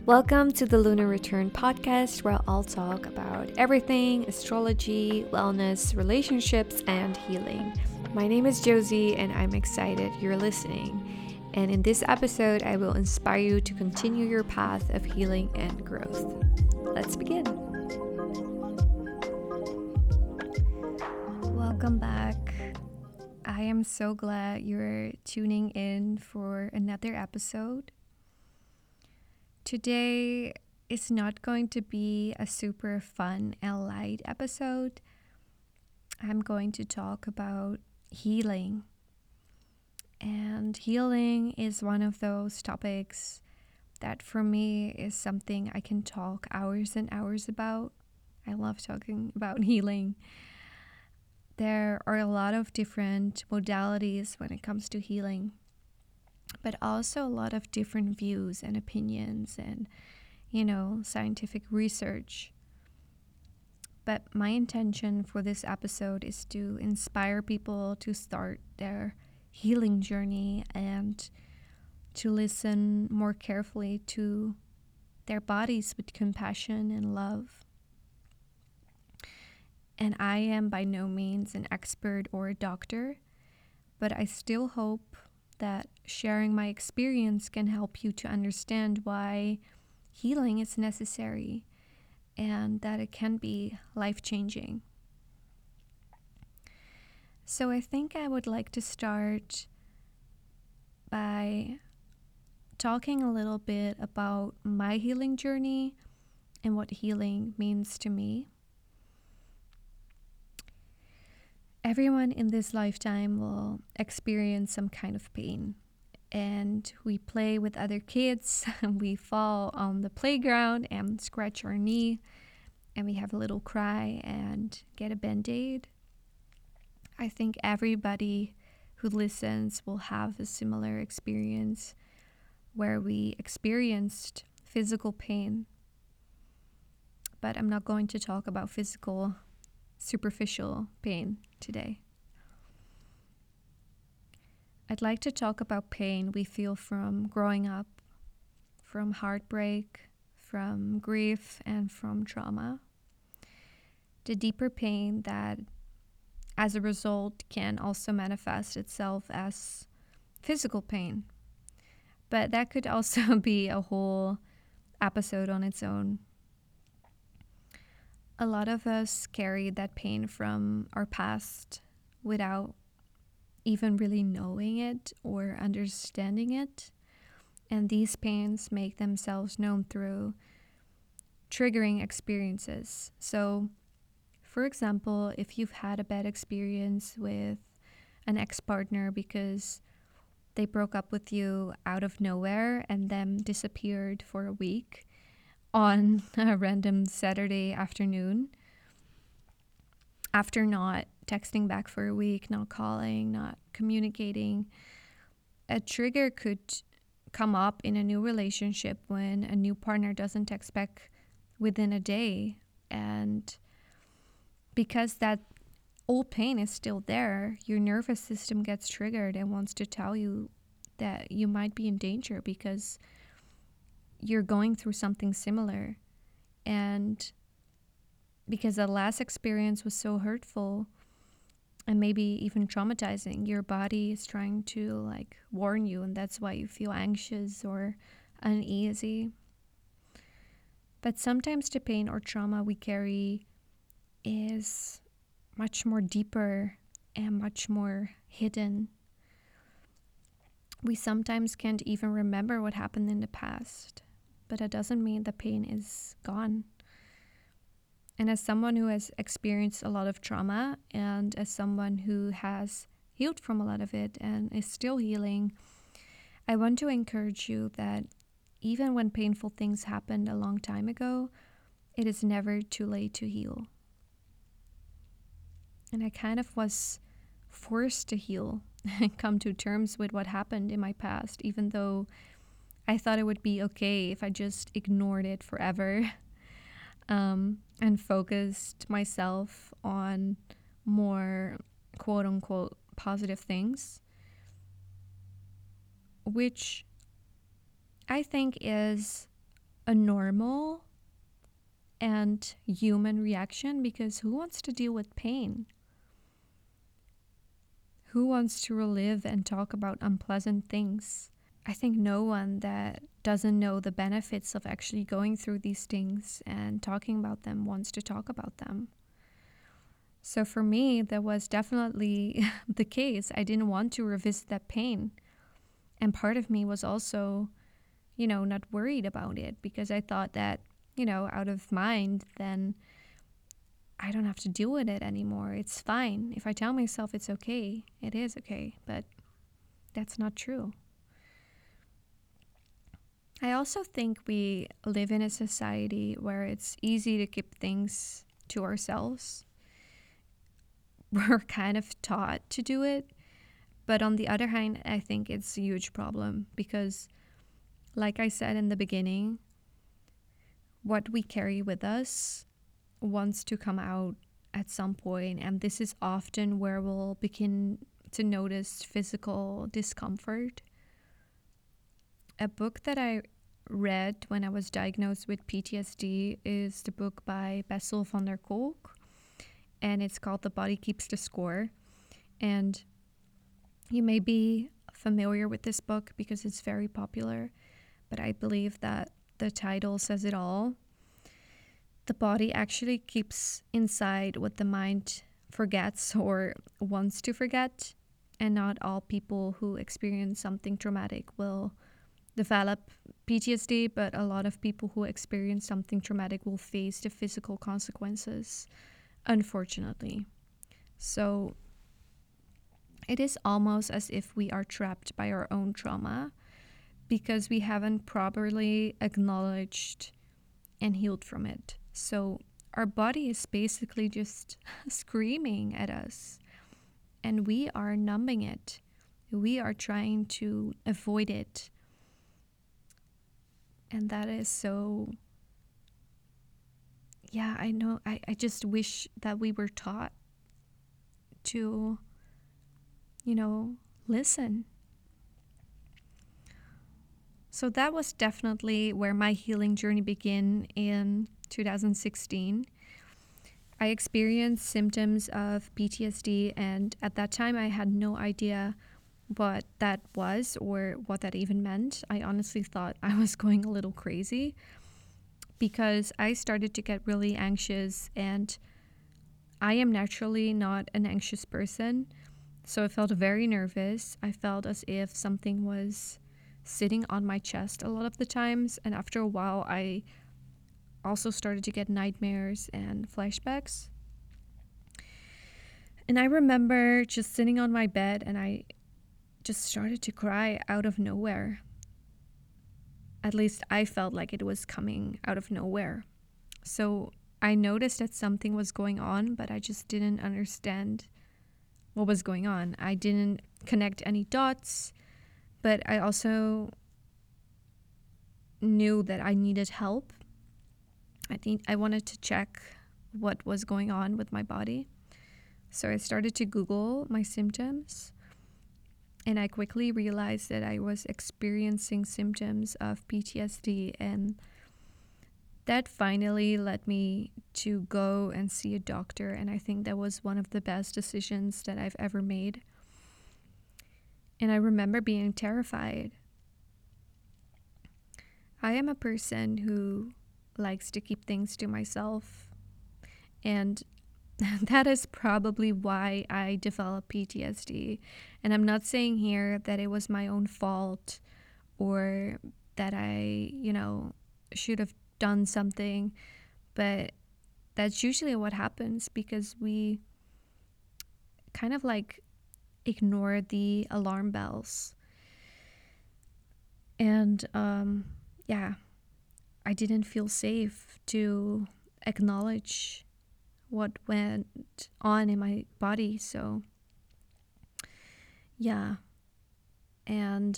Welcome to the Lunar Return podcast, where I'll talk about everything astrology, wellness, relationships, and healing. My name is Josie, and I'm excited you're listening. And in this episode, I will inspire you to continue your path of healing and growth. Let's begin. Welcome back. I am so glad you're tuning in for another episode. Today is not going to be a super fun and light episode. I'm going to talk about healing. And healing is one of those topics that for me is something I can talk hours and hours about. I love talking about healing. There are a lot of different modalities when it comes to healing, but also a lot of different views and opinions and, scientific research. But my intention for this episode is to inspire people to start their healing journey and to listen more carefully to their bodies with compassion and love. And I am by no means an expert or a doctor, but I still hope that sharing my experience can help you to understand why healing is necessary and that it can be life-changing. So I think I would like to start by talking a little bit about my healing journey and what healing means to me. Everyone in this lifetime will experience some kind of pain. And we play with other kids, we fall on the playground and scratch our knee, and we have a little cry and get a band-aid. I think everybody who listens will have a similar experience where we experienced physical pain. But I'm not going to talk about physical, superficial pain today. I'd like to talk about pain we feel from growing up, from heartbreak, from grief, and from trauma. The deeper pain that, as a result, can also manifest itself as physical pain. But that could also be a whole episode on its own. A lot of us carry that pain from our past without even really knowing it or understanding it. And these pains make themselves known through triggering experiences. So, for example, if you've had a bad experience with an ex-partner because they broke up with you out of nowhere and then disappeared for a week on a random Saturday afternoon, after not texting back for a week, not calling, not communicating, a trigger could come up in a new relationship when a new partner doesn't text back within a day. And because that old pain is still there, your nervous system gets triggered and wants to tell you that you might be in danger because you're going through something similar. And because the last experience was so hurtful and maybe even traumatizing, your body is trying to warn you, and that's why you feel anxious or uneasy. But sometimes the pain or trauma we carry is much more deeper and much more hidden. We sometimes can't even remember what happened in the past, but that doesn't mean the pain is gone. And as someone who has experienced a lot of trauma and as someone who has healed from a lot of it and is still healing, I want to encourage you that even when painful things happened a long time ago, it is never too late to heal. And I kind of was forced to heal and come to terms with what happened in my past, even though I thought it would be okay if I just ignored it forever. And focused myself on more quote unquote positive things, which I think is a normal and human reaction, because who wants to deal with pain? Who wants to relive and talk about unpleasant things? I think no one that doesn't know the benefits of actually going through these things and talking about them wants to talk about them. So for me, that was definitely the case. I didn't want to revisit that pain. And part of me was also, not worried about it, because I thought that, out of mind, then I don't have to deal with it anymore. It's fine. If I tell myself it's okay, it is okay. But that's not true. I also think we live in a society where it's easy to keep things to ourselves. We're kind of taught to do it. But on the other hand, I think it's a huge problem because, like I said in the beginning, what we carry with us wants to come out at some point, and this is often where we'll begin to notice physical discomfort. A book that I read when I was diagnosed with PTSD is the book by Bessel van der Kolk, and it's called The Body Keeps the Score. And you may be familiar with this book because it's very popular, but I believe that the title says it all. The body actually keeps inside what the mind forgets or wants to forget, and not all people who experience something traumatic will develop PTSD, but a lot of people who experience something traumatic will face the physical consequences, unfortunately. So it is almost as if we are trapped by our own trauma because we haven't properly acknowledged and healed from it. So our body is basically just screaming at us, and we are numbing it. We are trying to avoid it. And that is so, I know. I just wish that we were taught to, listen. So that was definitely where my healing journey began in 2016. I experienced symptoms of PTSD, and at that time I had no idea what that was or what that even meant. I honestly thought I was going a little crazy because I started to get really anxious, and I am naturally not an anxious person. So I felt very nervous. I felt as if something was sitting on my chest a lot of the times. And after a while, I also started to get nightmares and flashbacks. And I remember just sitting on my bed and I just started to cry out of nowhere. At least I felt like it was coming out of nowhere. So I noticed that something was going on, but I just didn't understand what was going on. I didn't connect any dots, but I also knew that I needed help. I wanted to check what was going on with my body. So I started to Google my symptoms, and I quickly realized that I was experiencing symptoms of PTSD, and that finally led me to go and see a doctor, and I think that was one of the best decisions that I've ever made. And I remember being terrified. I am a person who likes to keep things to myself, and that is probably why I developed PTSD. And I'm not saying here that it was my own fault or that I, should have done something, but that's usually what happens because we kind of like ignore the alarm bells. And I didn't feel safe to acknowledge what went on in my body. So and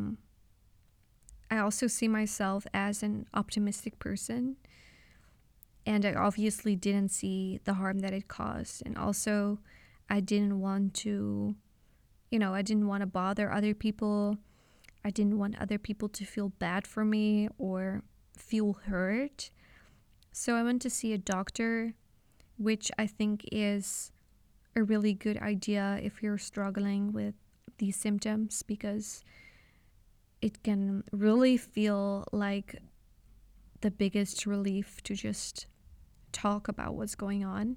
I also see myself as an optimistic person, and I obviously didn't see the harm that it caused. And also I didn't want to bother other people. I didn't want other people to feel bad for me or feel heard. So I went to see a doctor, which I think is a really good idea if you're struggling with these symptoms, because it can really feel like the biggest relief to just talk about what's going on.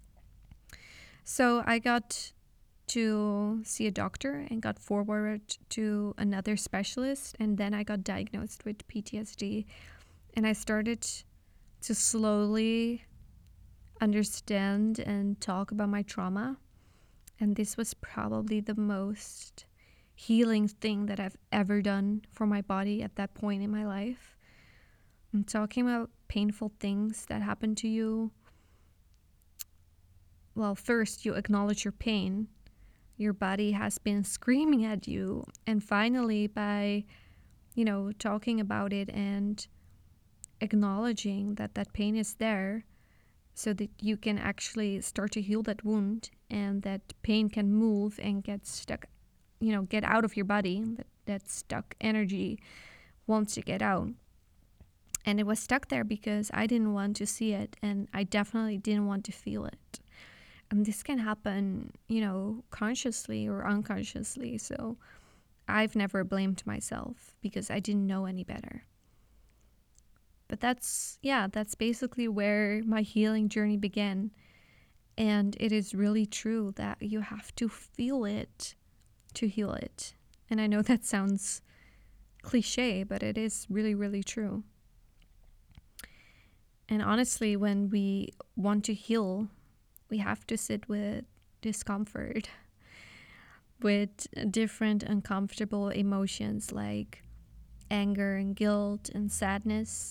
So I got to see a doctor and got forwarded to another specialist, and then I got diagnosed with PTSD, and I started to slowly understand and talk about my trauma. And this was probably the most healing thing that I've ever done for my body at that point in my life. I'm talking about painful things that happen to you. Well, first you acknowledge your pain. Your body has been screaming at you. And finally, by, talking about it and acknowledging that that pain is there, so that you can actually start to heal that wound, and that pain can move and get stuck, get out of your body. That stuck energy wants to get out. And it was stuck there because I didn't want to see it, and I definitely didn't want to feel it. And this can happen, consciously or unconsciously. So I've never blamed myself because I didn't know any better. But that's basically where my healing journey began. And it is really true that you have to feel it to heal it. And I know that sounds cliche, but it is really, really true. And honestly, when we want to heal, we have to sit with discomfort, with different uncomfortable emotions like anger and guilt and sadness.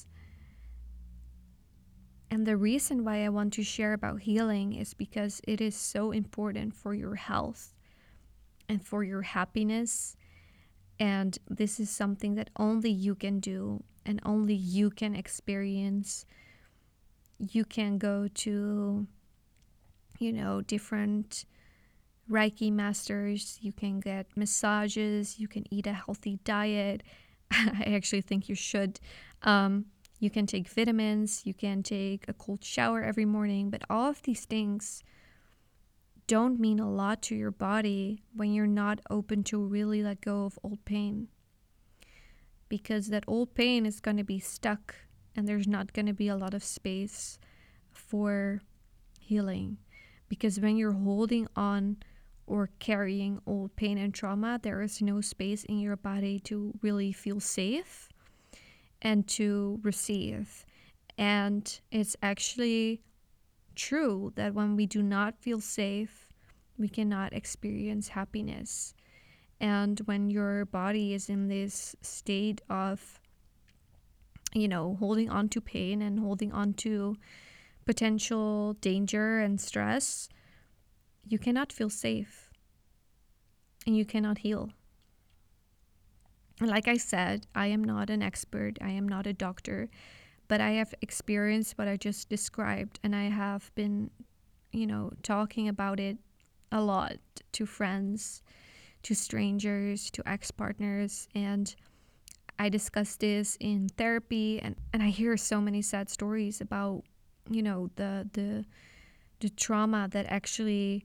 And the reason why I want to share about healing is because it is so important for your health and for your happiness. And this is something that only you can do and only you can experience. You can go to, different Reiki masters, you can get massages, you can eat a healthy diet. I actually think you should. You can take vitamins, you can take a cold shower every morning, but all of these things don't mean a lot to your body when you're not open to really let go of old pain. Because that old pain is going to be stuck, and there's not going to be a lot of space for healing. Because when you're holding on or carrying old pain and trauma, there is no space in your body to really feel safe and to receive. And it's actually true that when we do not feel safe, we cannot experience happiness. And when your body is in this state of, holding on to pain and holding on to potential danger and stress, you cannot feel safe and you cannot heal. And like I said, I am not an expert, I am not a doctor, but I have experienced what I just described, and I have been, talking about it a lot to friends, to strangers, to ex-partners, and I discuss this in therapy, and I hear so many sad stories about, the trauma that actually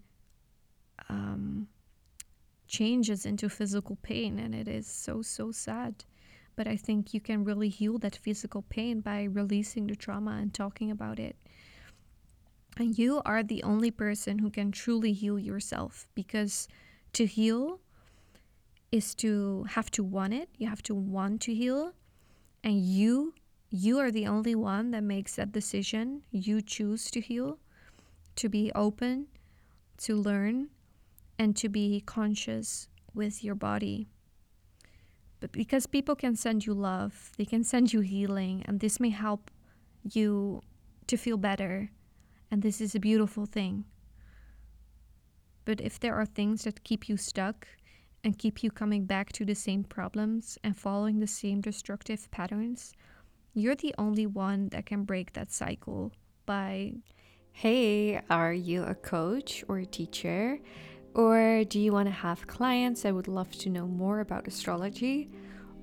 changes into physical pain, and it is so, so sad. But I think you can really heal that physical pain by releasing the trauma and talking about it. And you are the only person who can truly heal yourself, because to heal is to have to want it. You have to want to heal, and you are the only one that makes that decision. You choose to heal, to be open, to learn, and to be conscious with your body. But because people can send you love, they can send you healing, and this may help you to feel better. And this is a beautiful thing. But if there are things that keep you stuck and keep you coming back to the same problems and following the same destructive patterns, you're the only one that can break that cycle by... Hey, are you a coach or a teacher? Or do you want to have clients that would love to know more about astrology?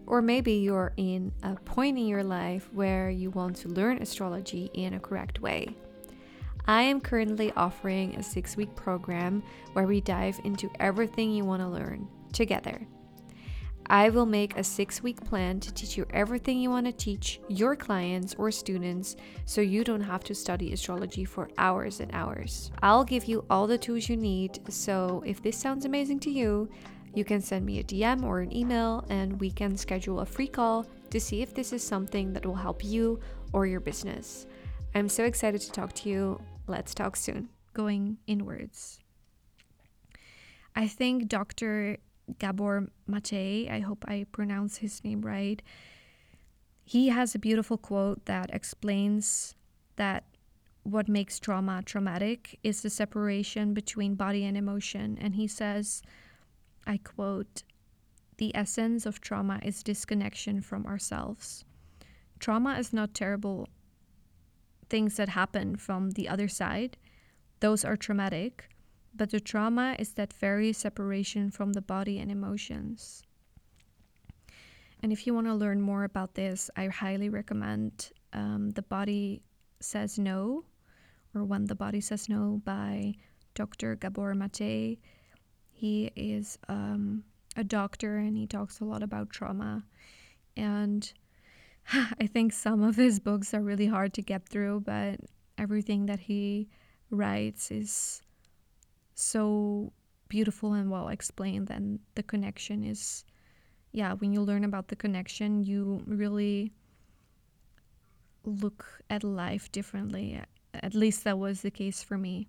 Or maybe you're in a point in your life where you want to learn astrology in a correct way. I am currently offering a 6-week program where we dive into everything you want to learn together. I will make a 6-week plan to teach you everything you want to teach your clients or students so you don't have to study astrology for hours and hours. I'll give you all the tools you need, so if this sounds amazing to you, you can send me a DM or an email and we can schedule a free call to see if this is something that will help you or your business. I'm so excited to talk to you. Let's talk soon. Going inwards. I think Dr. Gabor Mate, I hope I pronounce his name right, he has a beautiful quote that explains that what makes trauma traumatic is the separation between body and emotion. And he says, I quote, "The essence of trauma is disconnection from ourselves. Trauma is not terrible things that happen from the other side. Those are traumatic. But the trauma is that very separation from the body and emotions." And if you want to learn more about this, I highly recommend The Body Says No, or When the Body Says No by Dr. Gabor Mate. He is a doctor and he talks a lot about trauma. And I think some of his books are really hard to get through, but everything that he writes is so beautiful and well explained. And the connection is, when you learn about the connection, you really look at life differently. At least that was the case for me.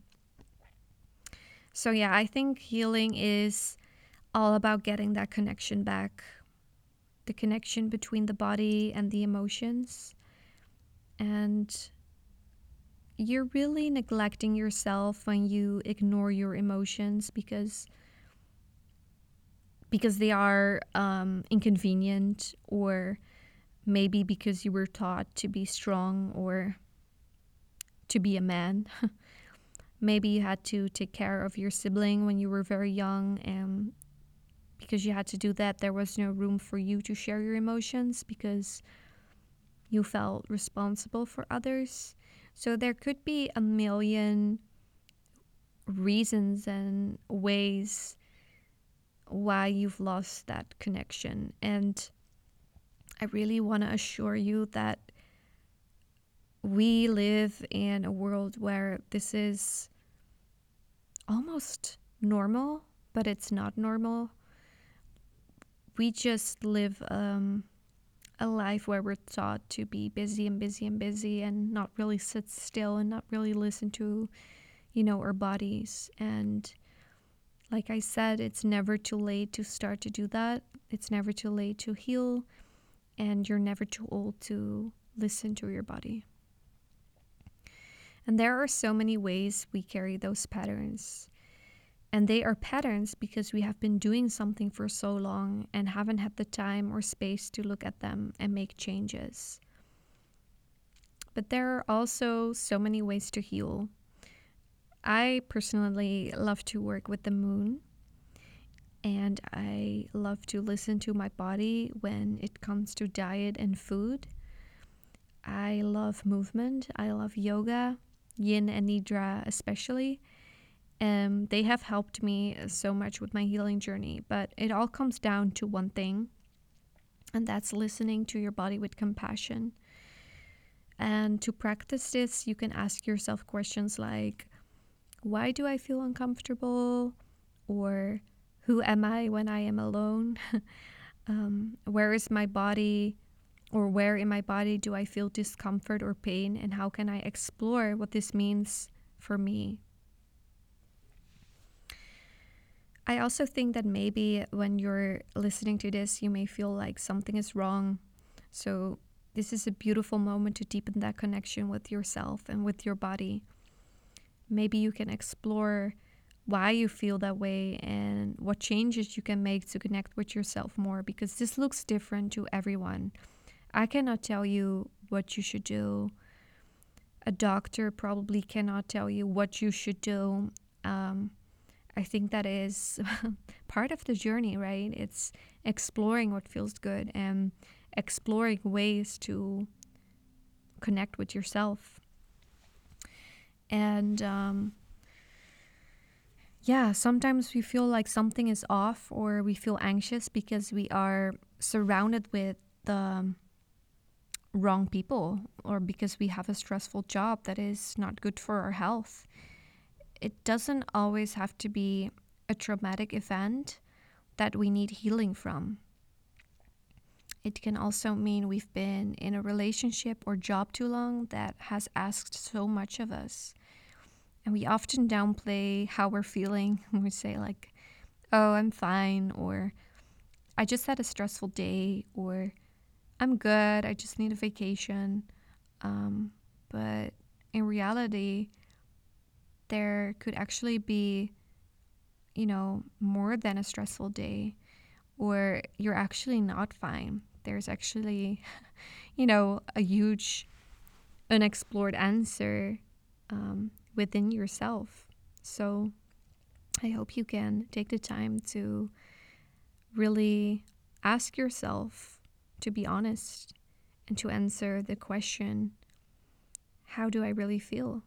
So I think healing is all about getting that connection back, the connection between the body and the emotions. And you're really neglecting yourself when you ignore your emotions because they are inconvenient, or maybe because you were taught to be strong or to be a man. Maybe you had to take care of your sibling when you were very young, and because you had to do that, there was no room for you to share your emotions because you felt responsible for others. So there could be a million reasons and ways why you've lost that connection. And I really want to assure you that we live in a world where this is almost normal, but it's not normal. We just live a life where we're taught to be busy and busy and busy and not really sit still and not really listen to, our bodies. And like I said, it's never too late to start to do that. It's never too late to heal, and you're never too old to listen to your body. And there are so many ways we carry those patterns. And they are patterns because we have been doing something for so long and haven't had the time or space to look at them and make changes. But there are also so many ways to heal. I personally love to work with the moon, and I love to listen to my body when it comes to diet and food. I love movement. I love yoga, yin and nidra especially. They have helped me so much with my healing journey, but it all comes down to one thing, and that's listening to your body with compassion. And to practice this, you can ask yourself questions like, why do I feel uncomfortable? Or who am I when I am alone? Where is my body, or where in my body do I feel discomfort or pain? And how can I explore what this means for me? I also think that maybe when you're listening to this, you may feel like something is wrong. So this is a beautiful moment to deepen that connection with yourself and with your body. Maybe you can explore why you feel that way and what changes you can make to connect with yourself more, because this looks different to everyone. I cannot tell you what you should do. A doctor probably cannot tell you what you should do. I think that is part of the journey, right? It's exploring what feels good and exploring ways to connect with yourself. And yeah, sometimes we feel like something is off or we feel anxious because we are surrounded with the wrong people or because we have a stressful job that is not good for our health. It doesn't always have to be a traumatic event that we need healing from. It can also mean we've been in a relationship or job too long that has asked so much of us. And we often downplay how we're feeling. We say, like, oh, I'm fine, or I just had a stressful day, or I'm good, I just need a vacation. But in reality, there could actually be, more than a stressful day, or you're actually not fine. There's actually, a huge unexplored answer within yourself. So I hope you can take the time to really ask yourself to be honest and to answer the question, how do I really feel?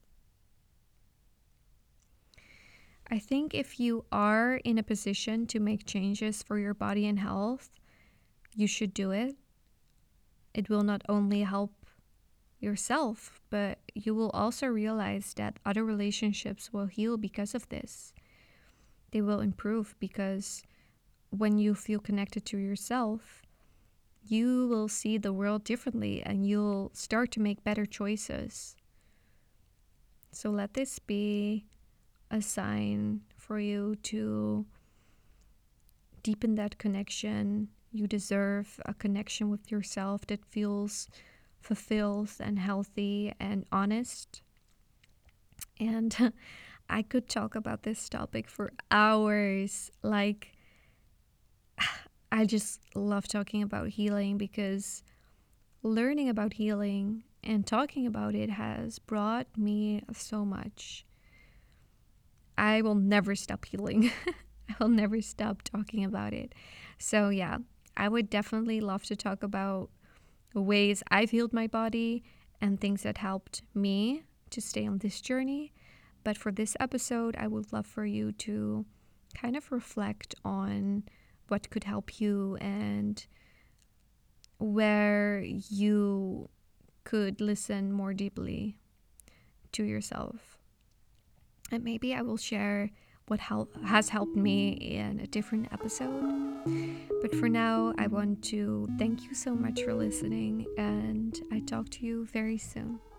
I think if you are in a position to make changes for your body and health, you should do it. It will not only help yourself, but you will also realize that other relationships will heal because of this. They will improve because when you feel connected to yourself, you will see the world differently and you'll start to make better choices. So let this be a sign for you to deepen that connection. You deserve a connection with yourself that feels fulfilled and healthy and honest. And I could talk about this topic for hours. Like, I just love talking about healing because learning about healing and talking about it has brought me so much. I will never stop healing. I will never stop talking about it. So, yeah, I would definitely love to talk about the ways I've healed my body and things that helped me to stay on this journey. But for this episode, I would love for you to kind of reflect on what could help you and where you could listen more deeply to yourself. And maybe I will share what has helped me in a different episode. But for now, I want to thank you so much for listening, and I talk to you very soon.